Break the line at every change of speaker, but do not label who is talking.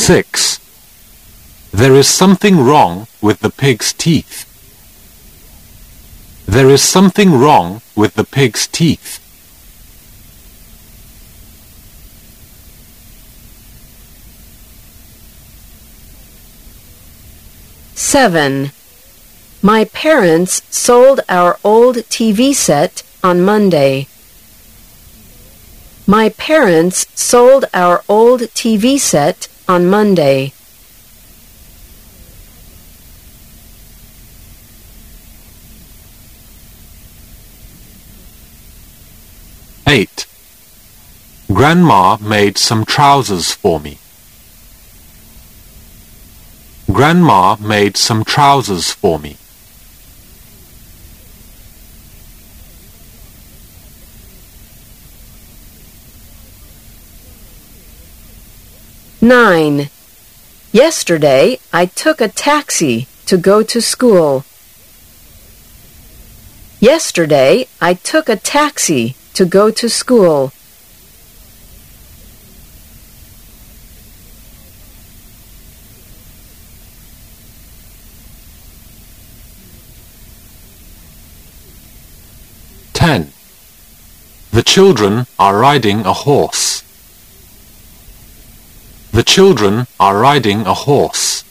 6. There is something wrong with the pig's teeth. There is something wrong with the pig's teeth.
7. My parents sold our old TV set on Monday. My parents sold our old TV set on Monday.
8. Grandma made some trousers for me. Grandma made some trousers for me.
9. Yesterday I took a taxi to go to school. Yesterday I took a taxi to go to school.
10. The children are riding a horse. The children are riding a horse.